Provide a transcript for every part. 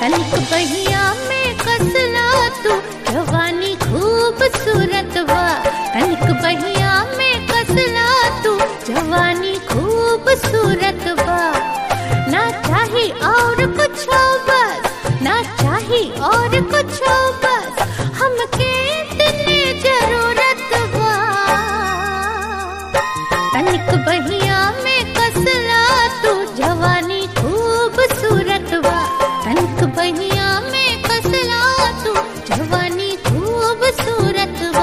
तनिक बहिया में कसला तू जवानी खूबसूरत बा। तनिक बहिया में कसला तू जवानी खूबसूरत बा। ना चाही और कुछ बस, ना चाही और कुछ बस, हमके इतनी जरूरत बा। तनिक बहिया में कसला तू जवानी खूबसूरत बा। तनिक बहिया में कसला तू जवानी खूबसूरत बा।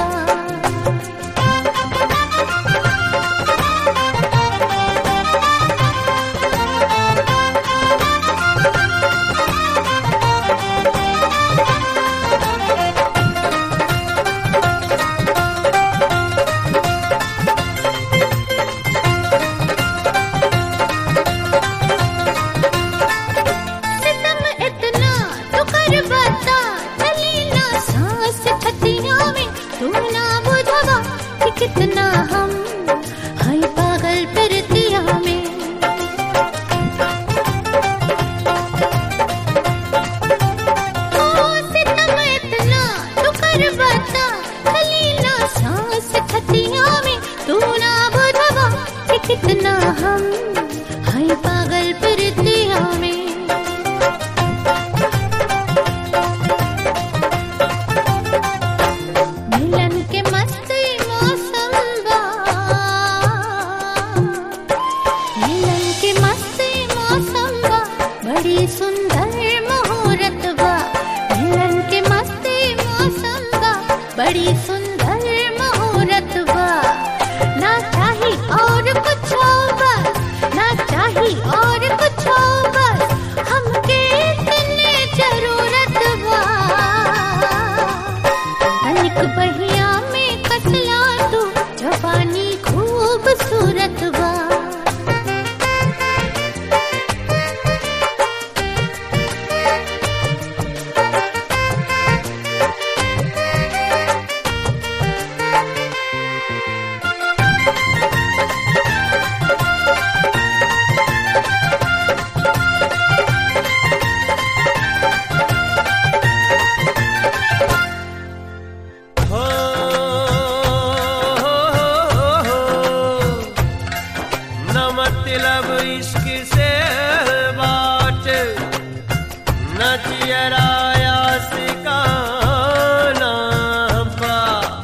कितना हम हाय पागल फिरतिया में, ओ सितम इतना तू कर बता, खली ना सांस खतिया में तू ना बुझवा कि कितना हम हाय पागल फिरतिया में। बड़ी सुंदर मुहूर्त बा, मिलन के मस्ती मौसम बा। बड़ी सुंदर मुहूर्त बा। ना चाही और कुछ बस, ना चाही और कुछ बस, हमके इतनी जरूरत बा। तनिक बहिया में कसला तू जवानी खूबसूरत बा। मतलब इश्क से बाट न चियराया सिकाना पा,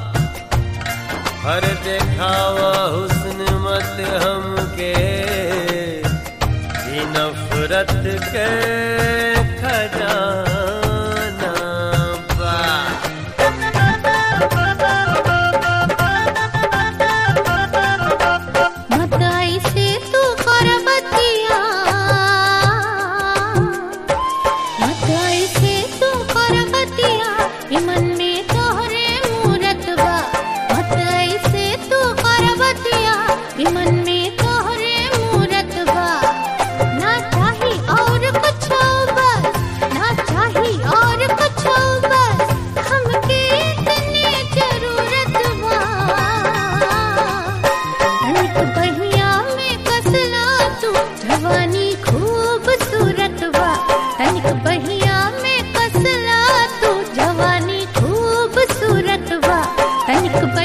हर देखावा हुस्न मत हमके ही नफरत के खजाना पा। मत ऐसे तू कर बतिया, मत ऐसे तू कर बतिया, मन में तोहरे मूरत बा। मत ऐसे तू कर बतिया, मन में तोहरे मूरत बा। ना चाही और कुछ बस, ना चाही और कुछ बस, हमके इतनी जरूरत बा। तनिक बहिया में कसला तू जवानी खूबसूरत बा। तनिक बहिया में कसला तू जवानी खूबसूरत बा। तनिक